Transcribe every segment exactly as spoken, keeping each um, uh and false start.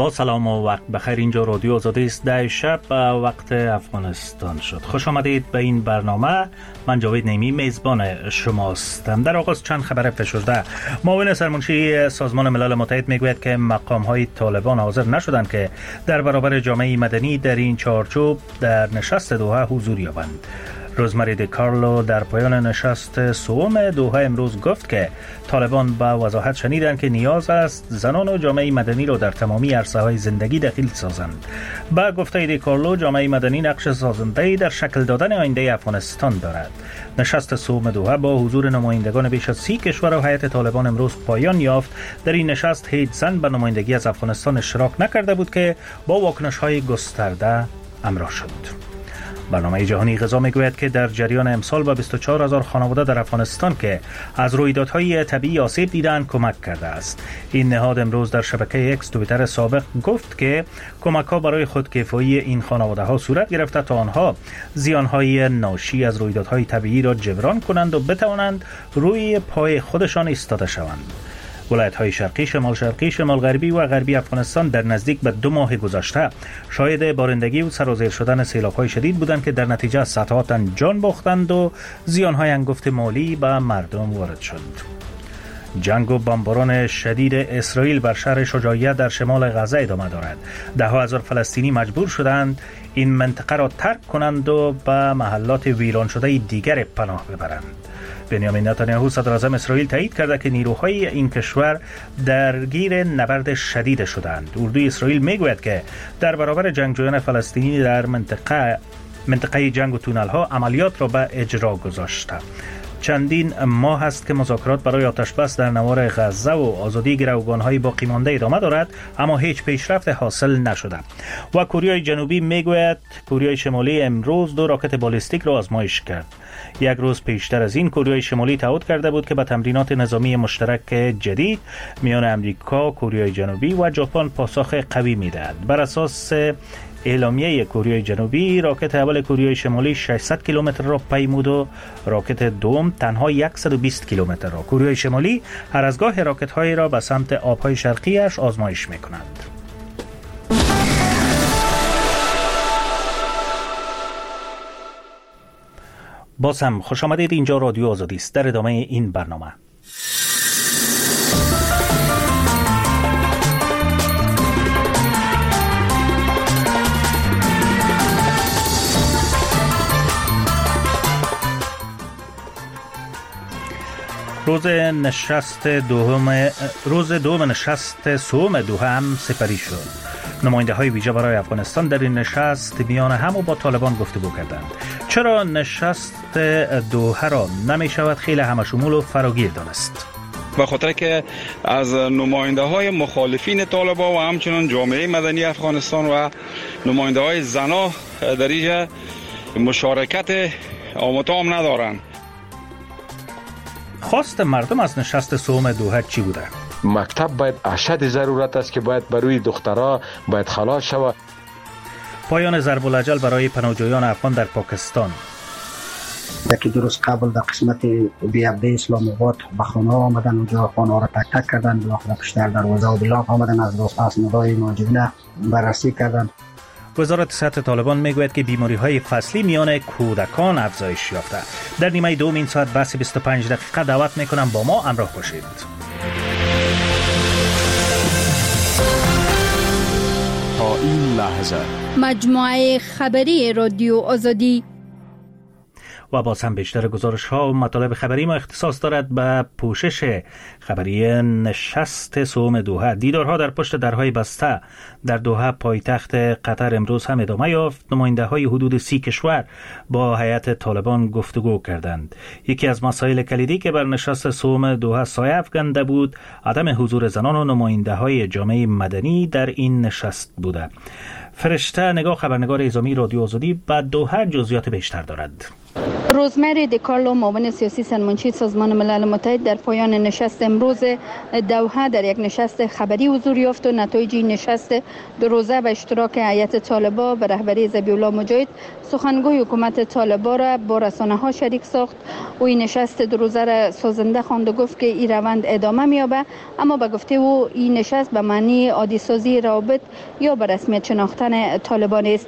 با سلام و وقت بخیر. اینجا رادیو آزادی است. ده شب وقت افغانستان شد. خوش آمدید به این برنامه. من جاوید نیمی میزبان شماستم. در آغاز چند خبر فشرده. معاون سرمنشی سازمان ملل متحد میگوید که مقام های طالبان حاضر نشدند که در برابر جامعه مدنی در این چارچوب در نشست دوحه حضور یابند. روزمری دی کارلو در پایان نشست سوم دوحه امروز گفت که طالبان با وضاحت شنیدند که نیاز است زنان و جامعه مدنی را در تمامی عرصه‌های زندگی دخیل سازند. با گفته دی کارلو جامعه مدنی نقش سازنده‌ای در شکل دادن آینده افغانستان دارد. نشست سوم دوحه با حضور نمایندگان بیش از سی کشور و هیئت طالبان امروز پایان یافت. در این نشست هیچ زن به نمایندگی از افغانستان اشتراک نکرده بود که با واکنش‌های گسترده همراه شد. برنامه جهانی غذا میگوید که در جریان امسال به بیست و چهار هزار خانواده در افغانستان که از رویدادهای طبیعی آسیب دیدند کمک کرده است. این نهاد امروز در شبکه اکس توییتر سابق گفت که کمک‌ها برای خودکفایی این خانواده ها صورت گرفته تا آنها زیانهای ناشی از رویدادهای طبیعی را جبران کنند و بتوانند روی پای خودشان ایستاده شوند. ولایت‌های شرقی، شمال شرقی، شمال غربی و غربی افغانستان در نزدیک به دو ماه گذشته شاهد بارندگی و سرازیر شدن سیلاب‌های شدید بودند که در نتیجه صدها تن جان باختند و زیان‌های انگفت مالی به مردم وارد شد. جنگ و بمباران شدید اسرائیل بر شهر شجاعیه در شمال غزه ادامه دارد. ده ها هزار فلسطینی مجبور شدند این منطقه را ترک کنند و به محلات ویران شده دیگر پناه ببرند. بنیامین نتانیاهو صدر اعظم اسرائیل تایید کرده که نیروهای این کشور درگیر نبرد شدید شدند. اردوی اسرائیل میگوید که در برابر جنگجویان فلسطینی در منطقه منطقه جنگ و تونل ها عملیات را به اجرا گذاشته. چندین ماه است که مذاکرات برای آتشبس در نوار غزه و آزادی گروگان‌های باقی مانده ادامه دارد، اما هیچ پیشرفت حاصل نشده. و کره جنوبی میگوید کره شمالی امروز دو راکت بالستیک را آزمایش کرد. یک روز پیشتر از این کره شمالی تعهد کرده بود که به تمرینات نظامی مشترک جدید میان امریکا، کره جنوبی و ژاپن پاسخ قوی میدهد. بر اساس اعلامیه کره جنوبی راکت اول کره شمالی ششصد کیلومتر را پیمود و راکت دوم تنها صد و بیست کیلومتر را. کره شمالی هر از گاه راکت هایی را به سمت آبهای شرقیش آزمایش میکنند. باز هم خوش آمدید. اینجا رادیو آزادی است. در ادامه این برنامه روز نشست دوم روز دوم نشست سوم دوحه هم سپری شد. نماینده های ویژه برای افغانستان در این نشست میان هم و با طالبان گفتگو کردند. چرا نشست دوحه را نمی شود خیلی همشمول و فراگیر دانست؟ به خاطر که از نماینده های مخالفین طالبان و همچنان جامعه مدنی افغانستان و نماینده های زنا در اینجا مشارکت آمتام ندارند. خواست مردم از نشست سوم دوحه چی بوده؟ مکتب باید اشد ضرورت است که باید بروی دخترها باید خلاص شود. پایان ضرب الاجل برای پناهجویان افغان در پاکستان. یکی دو روز قبل در قسمت بیابده اسلام آباد به خانه آمدن، اونجا خانه را تک تک کردن، بالاخره پشتر دروازه و بلاک آمدن، از راست اسنادهای مهاجرین بررسی کردن. وزارت صحت طالبان میگوید که بیماری‌های فصلی میان کودکان افزایش یافته. در نیمه دوم این ساعت بحث بیست و پنج دقیقه دعوت میکنم با ما همراه باشید. تا این لحظه مجموعه خبری رادیو آزادی و باز هم بیشتر گزارش ها و مطالب خبری ما اختصاص دارد به پوشش خبری نشست سوم دوحه. دیدارها در پشت درهای بسته در دوحه پایتخت قطر امروز هم ادامه یافت. نماینده های حدود سی کشور با هیئت طالبان گفتگو کردند. یکی از مسائل کلیدی که بر نشست سوم دوحه سایه افکنده بود عدم حضور زنان و نماینده های جامعه مدنی در این نشست بوده. فرشته نگاه خبرنگار اعزامی رادیو آزادی به دوحه جزئیات بیشتر دارد. روزمری دیکارلو معاون سیاسی سرمنشی سازمان ملل متحد در پایان نشست امروز دوحه در یک نشست خبری حضور یافت و نتایج این نشست دو روزه به اشتراک هیئت طالبان به رهبری ذبیح الله مجاهد سخنگوی حکومت طالبان را با رسانه‌ها شریک ساخت. او این نشست دو روزه را سازنده خواند و گفت که این روند ادامه می‌یابد، اما به گفته او این نشست به معنی عادی سازی روابط یا به رسمیت شناختن طالبان است.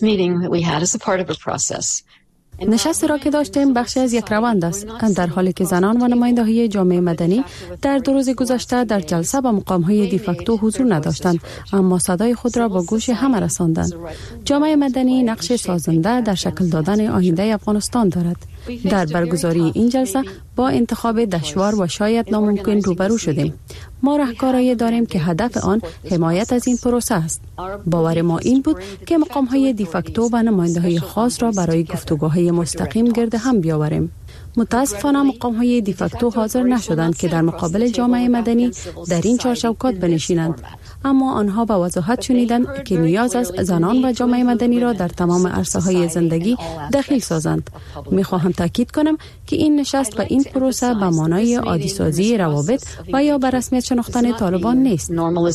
نشست را که داشتیم بخشی از یک روند است، در حالی که زنان و نماینده‌های جامعه مدنی در دو روز گذشته در جلسه به مقام‌های دیفاکتو حضور نداشتند، اما صدای خود را با گوش همه رساندند. جامعه مدنی نقش سازنده در شکل دادن آینده افغانستان دارد. در برگزاری این جلسه با انتخاب دشوار و شاید ناممکن روبرو شدیم. ما راهکارهایی داریم که هدف آن حمایت از این پروسه است. باور ما این بود که مقام‌های دیفاکتو و نماینده‌های خاص را برای گفتگوهای مستقیم گرد هم بیاوریم. متاسفانه مقام‌های دیفاکتو حاضر نشدند که در مقابل جامعه مدنی در این چارچوکات بنشینند، اما آنها به وضاحت شنیدند که نیاز است زنان و جامعه مدنی را در تمام عرصه‌های زندگی دخیل سازند. می‌خواهم تاکید کنم که این نشست و این پروسه به معنای عادی سازی روابط و یا به رسمیت شناختن طالبان نیست.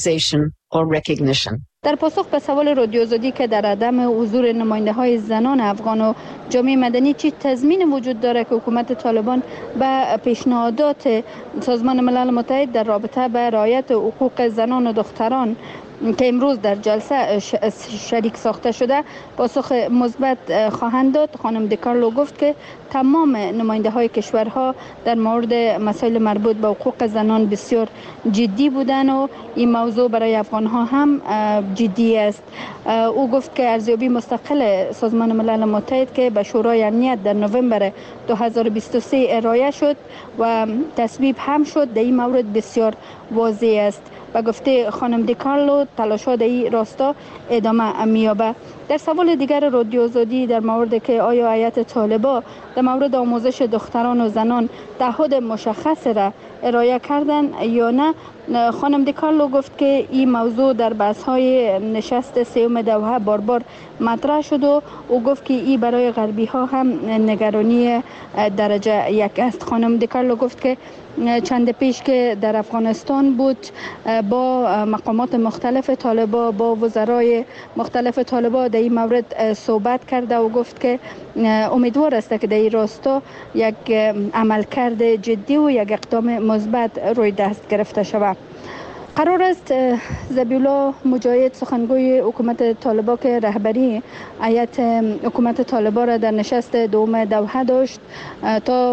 در پاسخ به سوال رادیو آزادی که در عدم حضور نماینده‌های زنان افغان و جامعه مدنی چی تضمین وجود داره که حکومت طالبان به پیشنهادات سازمان ملل متحد در رابطه با رعایت حقوق زنان و دختران که امروز در جلسه شریک ساخته شده پاسخ مثبت خواهند داد، خانم دیکارلو گفت که تمام نماینده های کشورها در مورد مسائل مربوط به حقوق زنان بسیار جدی بودن و این موضوع برای افغان ها هم جدی است. او گفت که ارزیابی مستقل سازمان ملل متحد که به شورای امنیت در نوامبر دو هزار و بیست و سه ارائه شد و تصویب هم شد در این مورد بسیار واضح است. و گفته خانم دیکارلو تلاش‌ها در این راستا ادامه می‌یابد. در سوال دیگر رادیو آزادی در مورد که آیا هیئت طالبان در مورد آموزش دختران و زنان تعهد مشخص را ارائه کردن یا نه، خانم دیکارلو گفت که این موضوع در بحث‌های نشست سوم دوحه بار بار مطرح شد و او گفت که این برای غربی ها هم نگرانی درجه یک است. خانم دیکارلو گفت که چند پیش که در افغانستان بود با مقامات مختلف طالبان با وزرای مختلف طالبان در این مورد صحبت کرده و گفت که امیدوار است که در این راستا یک عملکرد جدی و یک اقدام مثبت روی دست گرفته شود. قرار است ذبیح الله مجاهد سخنگوی حکومت طالبان که رهبری هیئت حکومت طالبان را در نشست دوم دوحه داشت تا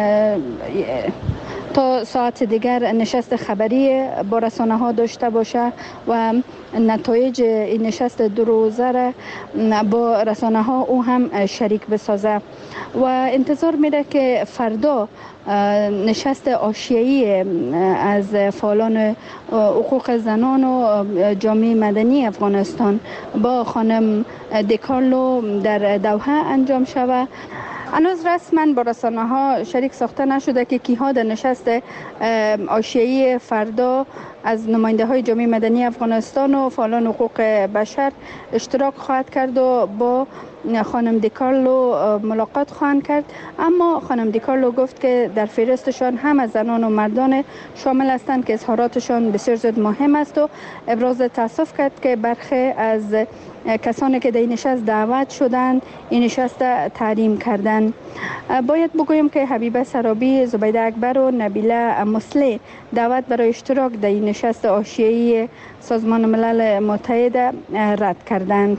تا ساعت دیگر نشست خبری با رسانه ها داشته باشه و نتایج این نشست دو روزه را با رسانه ها او هم شریک بسازه و انتظار میره که فردا نشست حاشیه‌ای از فعالان حقوق زنان و جامعه مدنی افغانستان با خانم دیکارلو در دوحه انجام شود. هنوز رسما با رسانه ها شریک ساخته نشده که کیها در نشست حاشیه‌ای فردا از نماینده های جامعه مدنی افغانستان و فعالان حقوق بشر اشتراک خواهد کرد و با خانم دیکارلو ملاقات خواهند کرد، اما خانم دیکارلو گفت که در فهرستشان هم از زنان و مردان شامل هستند که اظهاراتشان بسیار زیاد مهم است و ابراز تاسف کرد که برخی از کسانی که در این نشست دعوت شدند این نشست تحریم کردند. باید بگویم که حبیبه سرابی، زبیده اکبر و نبیله مسلی دعوت برای اشتراک در این نشست حاشیه‌ای سازمان ملل متحد رد کردند.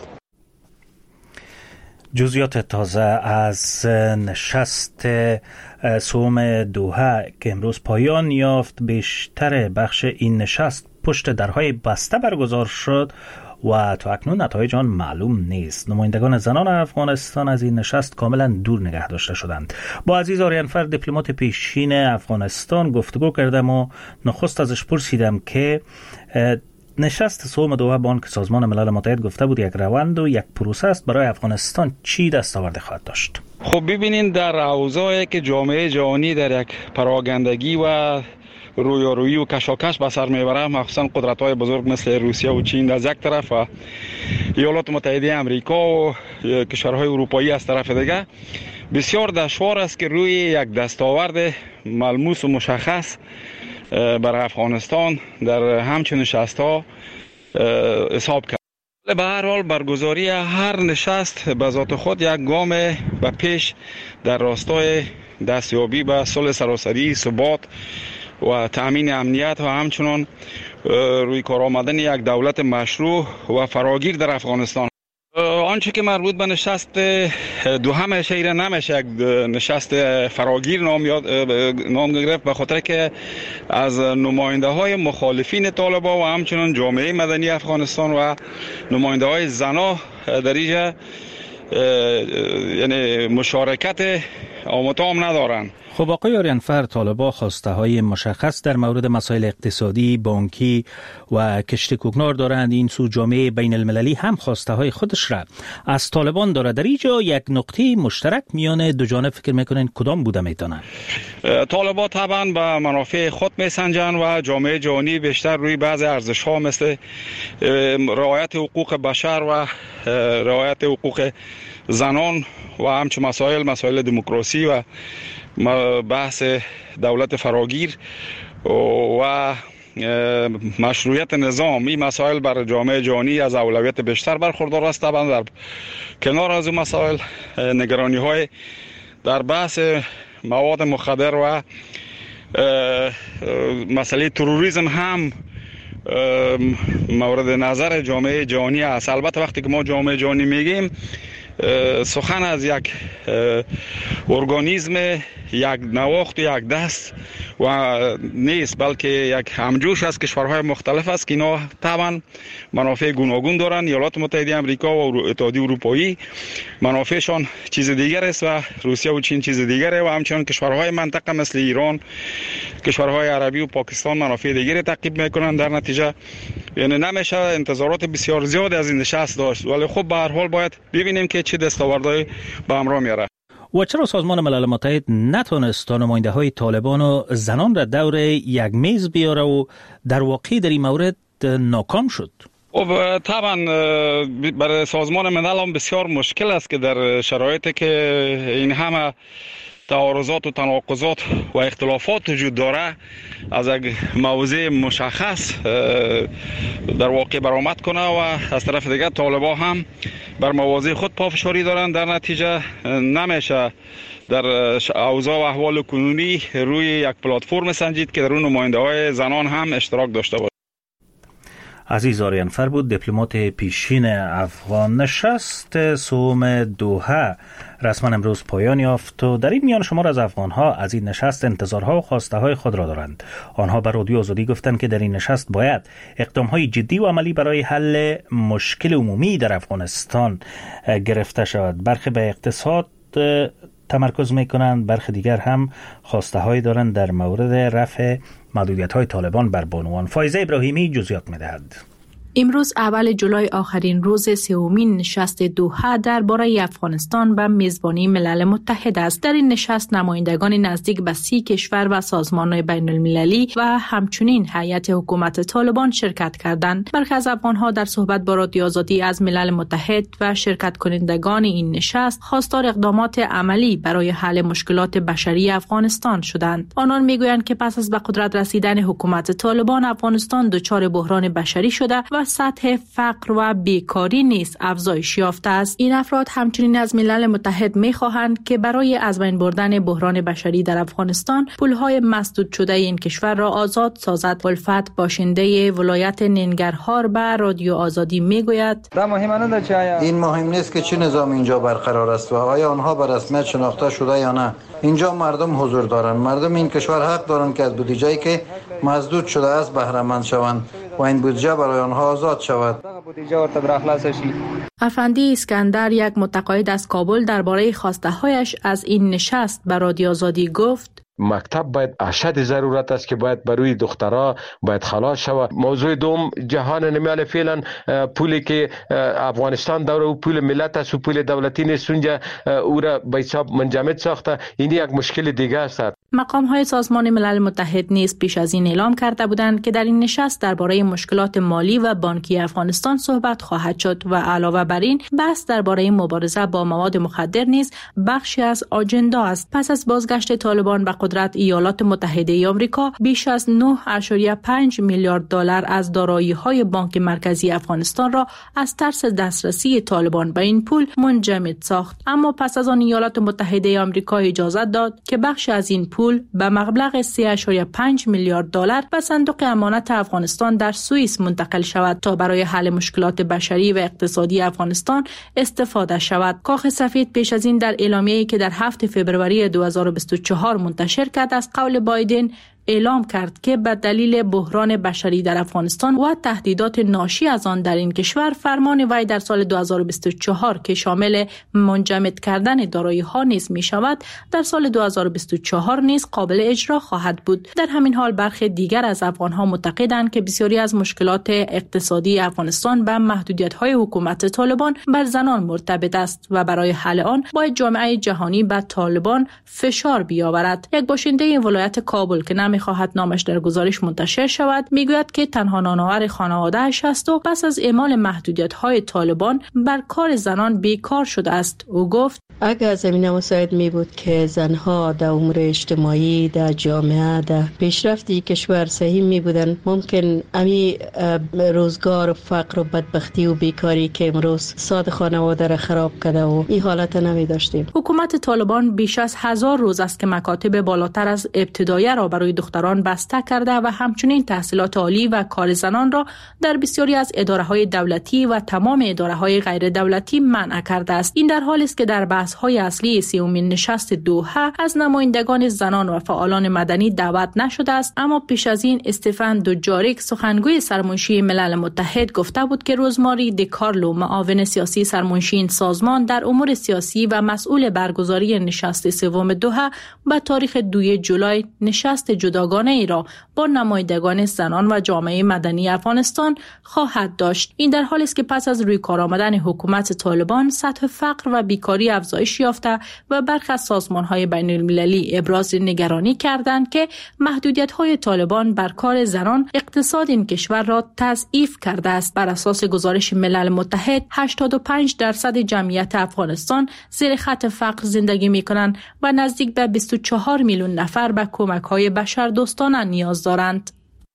جزئیات تازه از نشست سوم دوحه که امروز پایان یافت، بیشتر بخش این نشست پشت درهای بسته برگزار شد و تا اکنون نتایج آن معلوم نیست. نمایندگان زنان افغانستان از این نشست کاملا دور نگه داشته شدند. با عزیز آریانفر دیپلمات پیشین افغانستان گفتگو کردم و نخست ازش پرسیدم که نشست سوم دوحه با آن که سازمان ملل متحد گفته بود یک روند و یک پروسه است، برای افغانستان چی دستاورد خواهد داشت؟ خب ببینین در اوضاعی که جامعه جهانی در یک پراگندگی و رویارویی و کشاکش به سر میبره، مخصوصا قدرت های بزرگ مثل روسیه و چین از یک طرف و ایالات متحده آمریکا و کشورهای اروپایی از طرف دیگه، بسیار دشوار است که روی یک دستاورد ملموس و مشخص برای افغانستان در همچین نشست‌ها حساب کرد. به هر حال برگزاری هر نشست به ذات خود یک گام به پیش در راستای دستیابی به صلح سراسری، ثبات و تأمین امنیت و همچنان روی کار آمدن یک دولت مشروع و فراگیر در افغانستان. آنچه که مربوط به نشست دوم شهر نمیشه یک نشست فراگیر نام یاد نام گرفت، به خاطر که از نماینده های مخالفین طالبان و همچنان جامعه مدنی افغانستان و نماینده های زنا در اینجا یعنی مشارکت آمتام ندارند. خب آقای آریانفر، طالبان خواسته های مشخص در مورد مسائل اقتصادی، بانکی و کشت کوکنار دارند. این سو جامعه بین المللی هم خواسته های خودش را از طالبان داره. در اینجا یک نقطه مشترک میان دو جانب فکر میکنین کدام بوده میتونه؟ طالبان طبعا به منافع خود میسنجن و جامعه جهانی بیشتر روی بعض ارزش ها مثل رعایت حقوق بشر و رعایت حقوق زنان و همچنین مسائل مسائل دموکراسی و بحث دولت فراگیر و مشروعیت نظام، این مسائل بر جامعه جهانی از اولویت بیشتر برخوردار است. طبعا در کنار از این مسائل نگرانی های در بحث مواد مخدر و مسئله تروریسم هم مورد نظر جامعه جهانی است. البته وقتی که ما جامعه جهانی میگیم سخن از یک ارگانیسم یک نواخت و یک دست و نیست، بلکه یک همجوش از کشورهای مختلف است که اینا طبعا منافع گوناگون دارند. ایالات متحده آمریکا و اتحادیه اروپایی منافعشان چیز دیگر است و روسیه و چین چیز دیگره و همچنان کشورهای منطقه مثل ایران، کشورهای عربی و پاکستان منافع دیگری تعقیب میکنند. در نتیجه یعنی نمیشه انتظارات بسیار زیاد از این نشست داشت، ولی خب به هر حال باید ببینیم که چه دستاوردهای به همراه میاره. و چرا سازمان ملل متحد نتونست نماینده های طالبان و زنان را دور یک میز بیاره و در واقع در این مورد ناکام شد؟ خب طبعا برای سازمان ملل هم بسیار مشکل است که در شرایطی که این همه تعارضات و تناقضات و اختلافات وجود داره از یک موضوع مشخص در واقع برآمد کنه و از طرف دیگر طالبان هم بر مواضع خود پافشاری دارند. در نتیجه نمیشه در اوضاع و احوال کنونی روی یک پلتفرم سنجید که در اون نماینده های زنان هم اشتراک داشته باشه. عزیز آریانفر بود، دیپلمات پیشین افغان. نشست سوم دوحه رسما امروز پایان یافت و در این میان شمار از افغان‌ها از این نشست انتظارها و خواسته‌های خود را دارند. آنها به رادیو آزادی گفتند که در این نشست باید اقدام‌های جدی و عملی برای حل مشکل عمومی در افغانستان گرفته شود. برخی به اقتصاد تمرکز می‌کنند، برخی دیگر هم خواسته‌هایی دارند در مورد رفع محدودیت‌های طالبان بر بانوان. فایزه ابراهیمی جزئیات می‌دهد. امروز اول جولای آخرین روز سومین نشست دوحه درباره افغانستان به میزبانی ملل متحد است. در این نشست نمایندگان نزدیک به سی کشور و سازمان‌های بین المللی و همچنین هیئت حکومت طالبان شرکت کردند. برخی از افغان‌ها در صحبت با رادیو آزادی از ملل متحد و شرکت کنندگان این نشست خواستار اقدامات عملی برای حل مشکلات بشری افغانستان شدند. آنان میگویند که پس از به قدرت رسیدن حکومت طالبان افغانستان دچار بحران بشری شده و سطح فقر و بیکاری نیز افزایش یافته است. این افراد همچنین از ملل متحد می‌خواهند که برای از بین بردن بحران بشری در افغانستان پول‌های مسدود شده این کشور را آزاد سازد. الفت باشنده ولایت ننگرهار به رادیو آزادی میگوید این مهم نیست که چه نظام اینجا برقرار است و آیا آنها به رسمیت شناخته شده یا نه. اینجا مردم حضور دارند. مردم این کشور حق دارند که از بودجه‌ای که مسدود شده است بهره مند شوند و این بودجه برای آنها آزاد شود. افندی اسکندر، یک متقاعد از کابل، درباره خواسته‌هایش از این نشست به رادیو آزادی گفت: مکتب باید اشد ضرورت است که باید بروی دخترها باید خلاص شود. موضوع دوم جهان نمیال فعلا پولی که افغانستان دور او پول ملت است و پول دولتی نیست، اونجا او را به حساب منجمد ساخته. این یک مشکل دیگه است. مقام‌های سازمان ملل متحد نیز پیش از این اعلام کرده بودند که در این نشست درباره مشکلات مالی و بانکی افغانستان صحبت خواهد شد و علاوه بر این بحث درباره مبارزه با مواد مخدر نیز بخشی از آجندا است. پس از بازگشت طالبان به قدرت، ایالات متحده آمریکا بیش از نه ممیز پنج میلیارد دلار از دارایی‌های بانک مرکزی افغانستان را از ترس دسترسی طالبان به این پول منجمد ساخت. اما پس از آن ایالات متحده آمریکا اجازه داد که بخشی از این پول به مبلغ سه ممیز پنج میلیارد دلار به صندوق امانت افغانستان در سوئیس منتقل شود تا برای حل مشکلات بشری و اقتصادی افغانستان استفاده شود. کاخ سفید پیش از این در اعلامیه‌ای که در هفتم فوریه دو هزار و بیست و چهار منتشر کرد از قول بایدن اعلام کرد که به دلیل بحران بشری در افغانستان و تهدیدات ناشی از آن در این کشور، فرمان وی در سال دو هزار و بیست و چهار که شامل منجمد کردن دارایی‌ها نیز می شود، در سال دو هزار و بیست و چهار نیز قابل اجرا خواهد بود. در همین حال برخی دیگر از افغان‌ها معتقدند که بسیاری از مشکلات اقتصادی افغانستان به محدودیت‌های حکومت طالبان بر زنان مرتبط است و برای حل آن باید جامعه جهانی بر طالبان فشار بیاورد. یک باشنده این ولایت کابل که نام می‌خواهد نامش در گزارش منتشر شود میگوید که تنها نانآور خانواده‌اش است و پس از اعمال محدودیت‌های طالبان بر کار زنان بیکار شده است. او گفت اگر زمینه مساعد می بود که زنها در امور اجتماعی، در جامعه، در پیشرفتی کشور صحیح می بودن، ممکن امی روزگار و فقر و بدبختی و بیکاری که امروز ساد خانواده را خراب کرده و این حالت نمی داشتیم. حکومت طالبان بیش از هزار روز است که مکاتب بالاتر از ابتدایی را برای دختران بسته کرده و همچنین تحصیلات عالی و کار زنان را در بسیاری از اداره‌های دولتی و تمام اداره‌های غیر دولتی منع کرده است. این در حالی است که در بحث‌های اصلی سیومین نشست دوحه از نمایندگان زنان و فعالان مدنی دعوت نشده است، اما پیش از این استفان دوجاریک سخنگوی سرمنشی ملل متحد گفته بود که روزماری دیکارلو معاون سیاسی سرمنشی این سازمان در امور سیاسی و مسئول برگزاری نشست سوم دوحه به تاریخ دوم جولای نشست جداگانه ای را با نمایندگان زنان و جامعه مدنی افغانستان خواهد داشت. این در حالی است که پس از روی کار آمدن حکومت طالبان سطح فقر و بیکاری افزایش یافته و برخی از سازمان‌های بین‌المللی ابراز نگرانی کردند که محدودیت‌های طالبان بر کار زنان اقتصاد این کشور را تضعیف کرده است. بر اساس گزارش ملل متحد هشتاد و پنج درصد جمعیت افغانستان زیر خط فقر زندگی می‌کنند و نزدیک به بیست و چهار میلیون نفر به کمک‌های بشردوستانه نیاز دارند.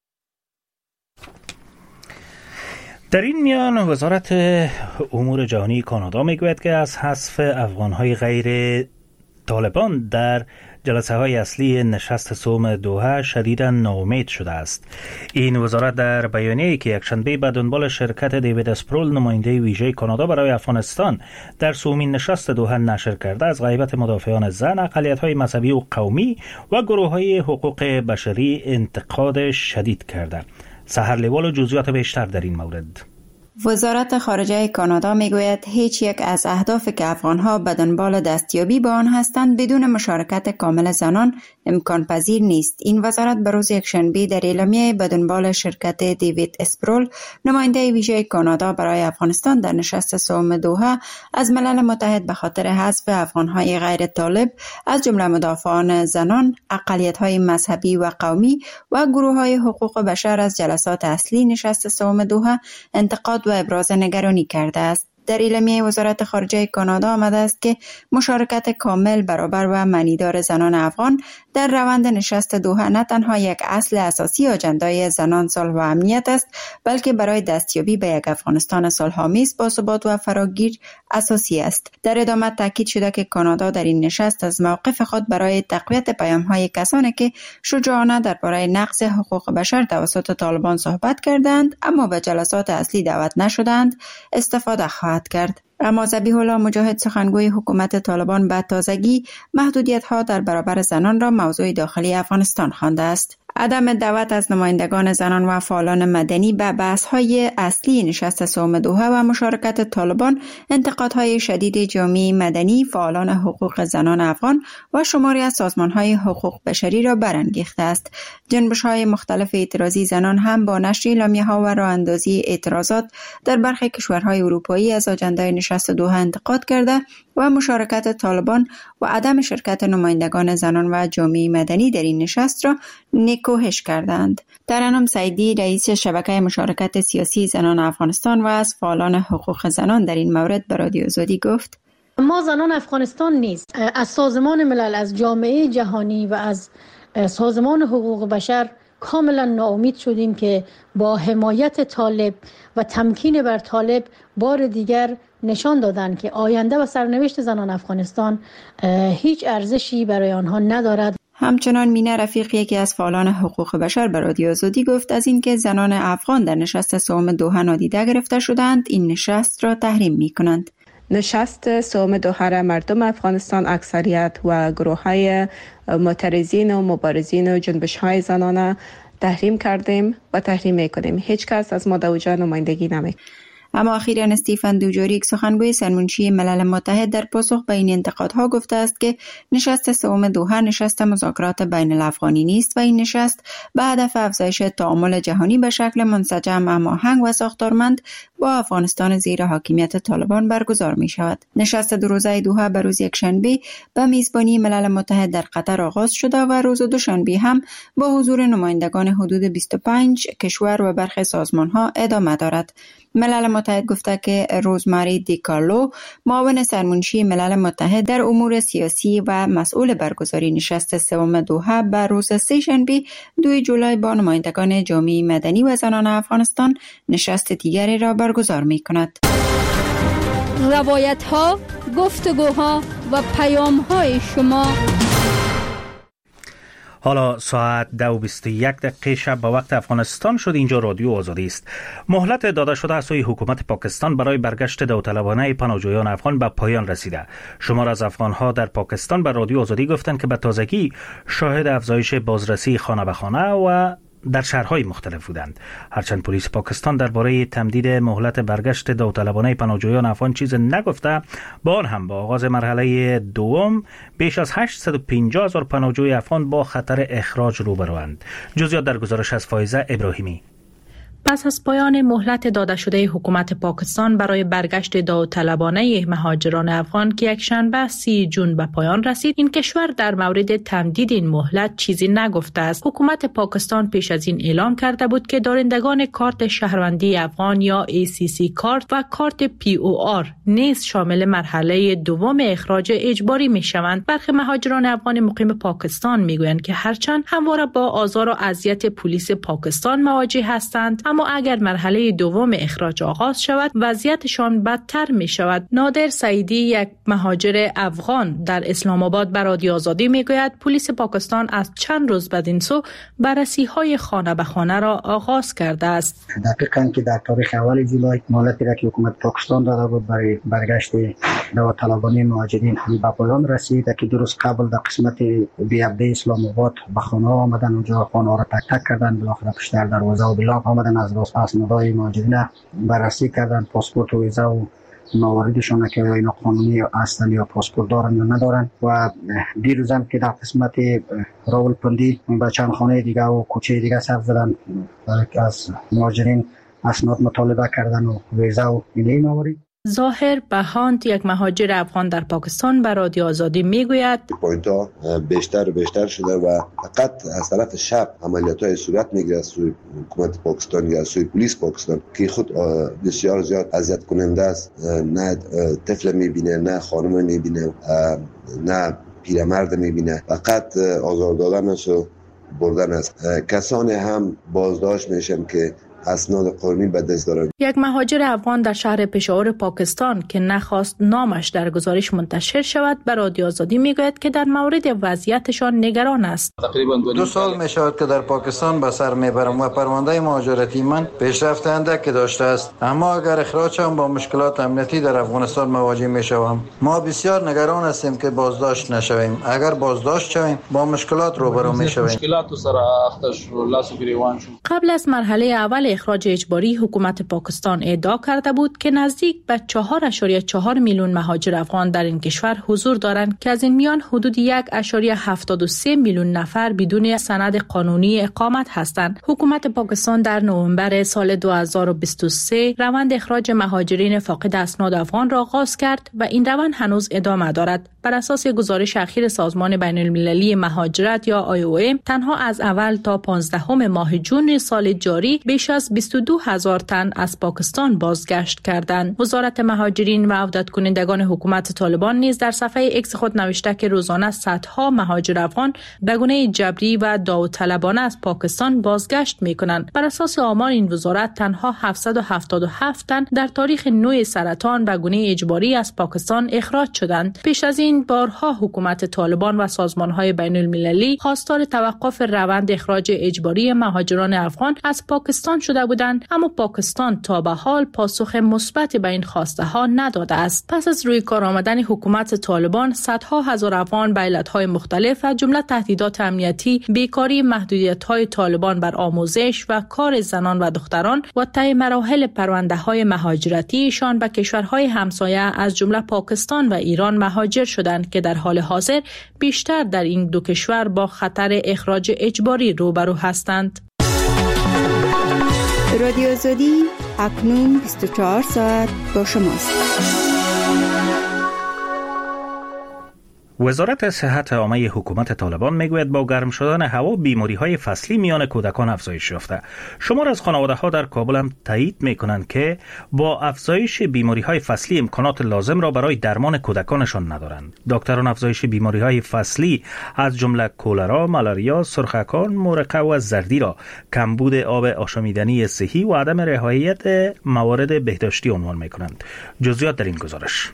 در این میان وزارت امور جهانی کانادا میگوید که از حذف افغان‌های غیر طالبان در جلسه های اصلی نشست سوم دوحه شدیداً ناامید شده است. این وزارت در بیانیه‌ای که یکشنبه به دنبال شرکت دیوید اسپرول نماینده ویژه کانادا برای افغانستان در سومین نشست دوحه نشر کرده، از غیبت مدافعان زن، اقلیت‌های مذهبی و قومی و گروه‌های حقوق بشری انتقاد شدید کرده. سحر لیوال و جزئیات بیشتر در این مورد. وزارت خارجه کانادا میگوید هیچ یک از اهدافی که افغانها به دنبال دستیابی به آن هستند بدون مشارکت کامل زنان امکان پذیر نیست. این وزارت به روز یکشنبه در اعلامیه به دنبال شرکت دیوید اسپرول نماینده ویژه کانادا برای افغانستان در نشست سوم دوحه از ملل متحد به خاطر حذف افغانهای غیر طالب از جمله مدافعان زنان، اقلیت‌های مذهبی و قومی و گروه‌های حقوق بشر از جلسات اصلی نشست سوم دوحه انتقاد و ابراز نگرانی کرده است. در اعلامیه وزارت خارجه کانادا آمده است که مشارکت کامل، برابر و معنیدار زنان افغان در روند نشست دوحه نه تنها یک اصل اساسی آجندای زنان، صلح و امنیت است، بلکه برای دستیابی به یک افغانستان صلح‌آمیز، باثبات و فراگیر اساسی است. در ادامه تاکید شده که کانادا در این نشست از موقف خود برای تقویت پیام‌های کسانی که شجاعانه درباره نقض حقوق بشر توسط طالبان صحبت کردند اما به جلسات اصلی دعوت نشدند استفاده خواهد کرد. اما ذبیح الله مجاهد سخنگوی حکومت طالبان به تازگی محدودیت‌ها در برابر زنان را موضوع داخلی افغانستان خوانده است. عدم دعوت از نمایندگان زنان و فعالان مدنی به بحث‌های اصلی نشست سوم دوحه و مشارکت طالبان انتقادهای شدید جامعه مدنی، فعالان حقوق زنان افغان و شماری از سازمان‌های حقوق بشری را برانگیخته است. جنبش‌های مختلف اعتراضی زنان هم با نشر اعلامیه‌ها و راه‌اندازی اعتراضات در برخی کشورهای اروپایی از آجندای نشست نشست دوحه انتقاد کرده و مشارکت طالبان و عدم شرکت نمایندگان زنان و جامعه مدنی در این نشست را نکوهش کردند. ترنم سعیدی رئیس شبکه مشارکت سیاسی زنان افغانستان و از فعالان حقوق زنان در این مورد به رادیو آزادی گفت: ما زنان افغانستان نیست، از سازمان ملل، از جامعه جهانی و از سازمان حقوق بشر کاملا ناامید شدیم که با حمایت طالب و تمکین بر طالب بار دیگر نشان دادند که آینده و سرنوشت زنان افغانستان هیچ ارزشی برای آنها ندارد. همچنان مینه رفیق، یکی از فعالان حقوق بشر، به رادیو آزادی گفت از اینکه زنان افغان در نشست سوم دوحه نادیده گرفته شدند، این نشست را تحریم می‌کنند. نشست سوم دوحه را مردم افغانستان اکثریت و گروه‌های معترضین و مبارزین و جنبش‌های زنانه تحریم کردیم و تحریم می‌کنیم. هیچ کس از ما در اونجا نمایندگی نمی‌کنه. اما اخیراً استیفن دوجاریک، سخنگوی سرمنشی ملل متحد، در پاسخ به این انتقادها گفته است که نشست سوم دوحه نشست مذاکرات بین الافغانی نیست و این نشست به هدف افزایش تعامل جهانی به شکل منسجم، هماهنگ و ساختارمند با افغانستان زیر حاکمیت طالبان برگزار می شود. نشست دو روزه دوحه به روز یکشنبه به میزبانی ملل متحد در قطر آغاز شده و روز دوشنبه هم با حضور نمایندگان حدود بیست و پنج کشور و برخی سازمان‌ها ادامه دارد. ملل متحد گفته که روزماری دیکارلو، معاون سرمنشی ملل متحد در امور سیاسی و مسئول برگزاری نشست سوم دوحه، به روز سه‌شنبه دو جولای با نمایندگان جامعه مدنی و زنان افغانستان نشست دیگری را برگزار می کند. روایت ها، گفتگوها و پیام های شما. حالا ساعت دو و بیست و یک دقیقه شب به وقت افغانستان شد. اینجا رادیو آزادی است. مهلت داده شده از سوی حکومت پاکستان برای برگشت داوطلبانه پناهجویان افغان به پایان رسیده. شمار از افغانها در پاکستان به رادیو آزادی گفتند که به تازگی شاهد افزایش بازرسی خانه به خانه و در شهرهای مختلف بودند. هرچند پلیس پاکستان درباره تمدید مهلت برگشت داوطلبانه پناهجویان افغان چیز نگفته، با آن هم با آغاز مرحله دوم بیش از هشتصد و پنجاه هزار پناهجوی افغان با خطر اخراج روبروند. جزئیات در گزارش از فایزه ابراهیمی. پس از پایان مهلت داده شده حکومت پاکستان برای برگشت داوطلبانه مهاجران افغان که یکشنبه سی جون به پایان رسید، این کشور در مورد تمدید این مهلت چیزی نگفته است. حکومت پاکستان پیش از این اعلام کرده بود که دارندگان کارت شهروندی افغان یا ای سی سی کارت و کارت پی او آر نیز شامل مرحله دوم اخراج اجباری می شوند. برخی مهاجران افغان مقیم پاکستان می گویند که هرچند همواره با آزار و اذیت پلیس پاکستان مواجه هستند، اما اگر مرحله دوم اخراج آغاز شود وضعیتشان بدتر می شود. نادر سعیدی، یک مهاجر افغان در اسلام آباد، به رادیو آزادی می گوید پلیس پاکستان از چند روز بعد این سو بررسی های خانه به خانه را آغاز کرده است. دقیقاً که در تاریخ اول جولای مهلتی را که حکومت پاکستان داده بود برای برگشت داوطلبانه مهاجرین هم به پایان رسید که دو روز قبل در قسمت بی عبده اسلام آباد به خانه آمدن، اونجا خانه را تک تک کردن، بالاخره پشت در دروازه و بلاک آمدن، از اسنادهای مهاجرین بررسی کردن، پاسپورت و ویزا و مواردشون که اینا قانونی هستن یا پاسپورت دارن یا ندارن. و دیروز هم که در قسمت راولپندی به چند خانه دیگه و کوچه دیگه سر زدن، از مهاجرین اسناد مطالبه کردن و ویزا و این موارد. ظاهر بهانت، یک مهاجر افغان در پاکستان، به رادیو آزادی میگوید پوینت‌ها بیشتر و بیشتر شده و فقط از طرف شب عملیات‌های صورت میگیره از سوی حکومت پاکستان یا از سوی پلیس پاکستان که خود بسیار زیاد اذیت کننده است. نه طفل میبینه، نه خانم میبینه، نه پیرمرد میبینه، فقط آزار دادن است و بردن است. کسانی هم بازداشت میشن که اسناد قانونی به دست دارند. یک مهاجر افغان در شهر پشاور پاکستان که نخواست نامش در گزارش منتشر شود به رادیو آزادی میگوید که در مورد وضعیتشان نگران است. تقریبا دو سال می شود که در پاکستان به سر میبرم و پرونده مهاجرتی من پیشرفت اندکی داشته است، اما اگر اخراج شوم با مشکلات امنیتی در افغانستان مواجه می شوم. ما بسیار نگران هستیم که بازداشت نشویم. اگر بازداشت شویم با مشکلات روبرو می شویم. قبل از مرحله اول اخراج اجباری حکومت پاکستان ادعا کرده بود که نزدیک به چهار ممیز چهار میلیون مهاجر افغان در این کشور حضور دارند که از این میان حدود یک ممیز هفتاد و سه میلیون نفر بدون سند قانونی اقامت هستند. حکومت پاکستان در نوامبر سال دو هزار و بیست و سه روند اخراج مهاجرین فاقد اسناد افغان را آغاز کرد و این روند هنوز ادامه دارد. بر اساس گزارش اخیر سازمان بین المللی مهاجرت یا آی او ام، تنها از اول تا پانزدهم ماه جون سال جاری بیش از بیست و دو هزار تن از پاکستان بازگشت کردند. وزارت مهاجرین و عودت کنندگان حکومت طالبان نیز در صفحه ایکس خود نوشته که روزانه صدها مهاجر افغان به گونه جبری و داوطلبانه از پاکستان بازگشت می‌کنند. بر اساس آمار این وزارت تنها هفتصد و هفتاد و هفت تن در تاریخ نوع سرطان به گونه اجباری از پاکستان اخراج شدند. پیش از این بارها حکومت طالبان و سازمان‌های بین المللی خواستار توقف روند اخراج اجباری مهاجران افغان از پاکستان شده بودند، اما پاکستان تا به حال پاسخ مثبت به این خواسته ها نداده است. پس از روی کار آمدن حکومت طالبان، صدها هزار افغان به علتهای مختلف از جمله تهدیدات امنیتی، بیکاری، محدودیت‌های طالبان بر آموزش و کار زنان و دختران و طی مراحل پرونده‌های مهاجرتیشان به کشورهای همسایه از جمله پاکستان و ایران مهاجر شدند که در حال حاضر بیشتر در این دو کشور با خطر اخراج اجباری روبرو هستند. رادیو آزادی اکنون بیست و چهار ساعت با شماست. وزارت صحت عامه حکومت طالبان میگوید با گرم شدن هوا بیماری‌های فصلی میان کودکان افزایش یافته. شمار از خانواده‌ها در کابل هم تایید می‌کنند که با افزایش بیماری‌های فصلی امکانات لازم را برای درمان کودکانشان ندارند. دکتران افزایش بیماری‌های فصلی از جمله کولرا، مالاریا، سرخکان، مورقه و زردی را کمبود آب آشامیدنی صحی و عدم رعایت موارد بهداشتی عنوان می‌کنند. جزئیات در این گزارش.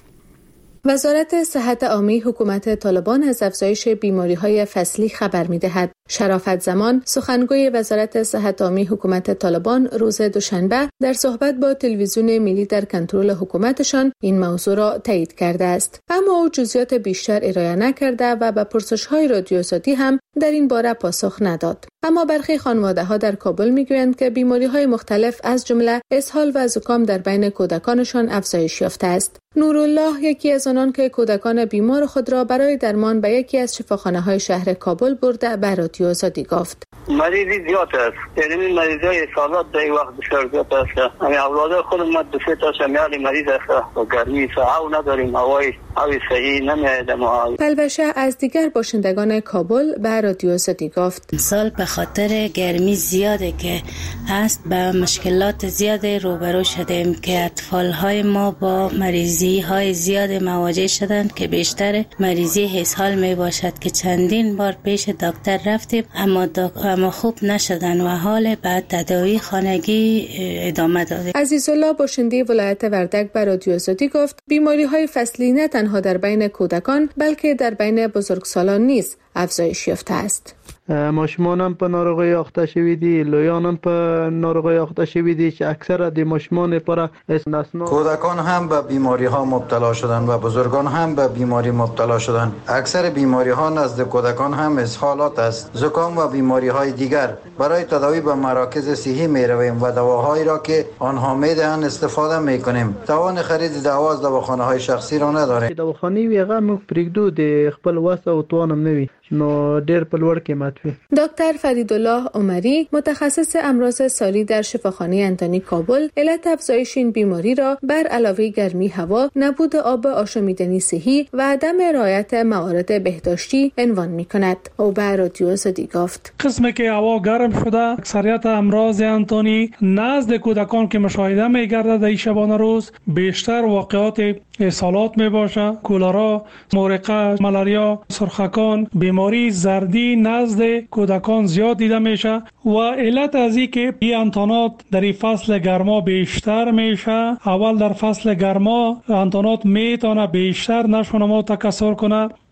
وزارت صحت عامه حکومت طالبان از افزایش بیماری‌های فصلی خبر می‌دهد. شرافت زمان، سخنگوی وزارت صحت عامه حکومت طالبان، روز دوشنبه در صحبت با تلویزیون ملی در کنترل حکومتشان این موضوع را تایید کرده است. اما او جزئیات بیشتر ارائه نکرده و به پرسش‌های رادیو آزادی هم در این باره پاسخ نداد. اما برخی خانواده‌ها در کابل می‌گویند که بیماری‌های مختلف از جمله اسهال و زکام در بین کودکانشان افزایش یافته است. نورالله یکی از آنان که کودکان بیمار خود را برای درمان به یکی از شفاخانه‌های شهر کابل برده به رادیو آزادی گفت. مریضی زیاد است. یعنی مریضای اسهالات در این وقت بسیار زیاد است. همین اولاد خود ما دو سه تا شمیال مریض است و گرمی ساعو نداریم، هوای هوای صحیح نمیاد ما. پلوشه از دیگر باشندگان کابل به رادیو آزادی گفت. سال به خاطر گرمی زیاده که هست به مشکلات زیاد روبرو شدیم که اطفال‌های ما با مریضی های زیاد مواجه شدند که بیشتر مریضی اسهال می باشد که چندین بار پیش دکتر رفتیم اما دکتر اما خوب نشدن و حال بعد تداوی خانگی ادامه داده. عزیزالله باشنده ولایت وردک به رادیو آزادی گفت بیماری های فصلی نه تنها در بین کودکان بلکه در بین بزرگسالان نیز افزایش یافته است. ماشومان هم په ناروغۍ اخته شوي دي، لویان هم په ناروغۍ اخته شوي دي چې اکثر د ماشومان لپاره استثنا. کودکان هم به بیماری ها مبتلا شدن و بزرگان هم به بیماری مبتلا شدن. اکثر بیماری ها نزد کودکان هم اسهالات است. زکام و بیماری های دیگر. برای تداوی به مراکز صحی می رویم و دواهایی را که آنها می دهند استفاده می کنیم. توان خرید دوا از دواخانه های شخصی را نداریم. دواخانه ویغه موږ پرېږدو د خپل وس او توان هم نوي نو ډېر په لوړ قیمت وي. دکتر فریدالله عمری متخصص امراض ساری در شفاخانه انتونی کابل علت افزایش این بیماری را بر علاوه گرمی هوا، نبود آب آشامیدنی صحی و عدم رعایت موارد بهداشتی عنوان می‌کند. او به رادیو آزادی گفت قسمی که هوا گرم شده اکثریت امراض انتونی نزد کودکان که مشاهده می‌گردد در شبانه روز بیشتر واقعات اسهالات میباشه، کولرا، مورقه، مالاریا، سرخکان، بیماری زردی نزد کودکان زیاد دیده میشه و علت از این که این انتانات در این فصل گرما بیشتر میشه. اول در فصل گرما انتانات میتونه بیشتر نشو نما تکثر کنه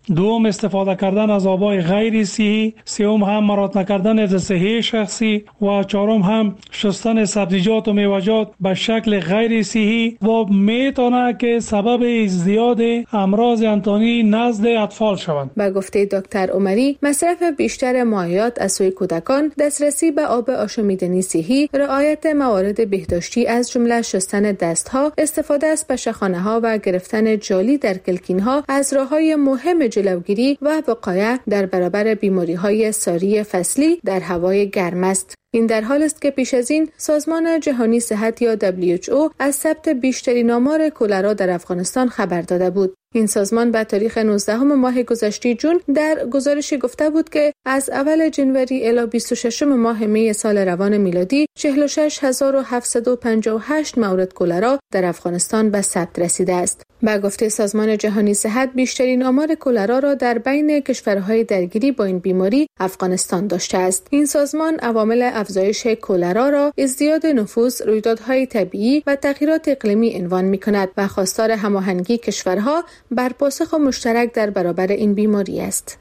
دوم استفاده کردن از آبای غیر صحی، سوم هم مراد نکردن از صحی شخصی و چهارم هم شستن سبزیجات و میوه‌جات به شکل غیر صحی و میتونه که سبب ازدیاد امراض انتانی نزد اطفال شوند. با گفته دکتر عمری، مصرف بیشتر مایعات از سوی کودکان، دسترسی به آب آشامیدنی صحی، رعایت موارد بهداشتی از جمله شستن دستها، استفاده از پشه‌خانه‌ها و گرفتن جالی در کلکین‌ها از راه‌های مهم جلوگیری و وقایع در برابر بیماری‌های ساری فصلی در هوای گرم است. این در حال است که پیش از این سازمان جهانی صحت یا دبلیو اچ او از ثبت بیشترین آمار کولرا در افغانستان خبر داده بود. این سازمان به تاریخ نوزدهم ماه گذشته جون در گزارشی گفته بود که از اول جنوری الی بیست و ششم ماه می سال روان میلادی چهل و شش هزار و هفتصد و پنجاه و هشت مورد کولرا در افغانستان به ثبت رسیده است. با گفته سازمان جهانی صحت، بیشترین آمار کولرا را در بین کشورهای درگیری با این بیماری افغانستان داشته است. این سازمان عوامل افزایش کولرا را ازدیاد نفوس، رویدادهای طبیعی و تغییرات اقلیمی عنوان می‌کند و خواستار هماهنگی کشورها بر پاسخ مشترک در برابر این بیماری است.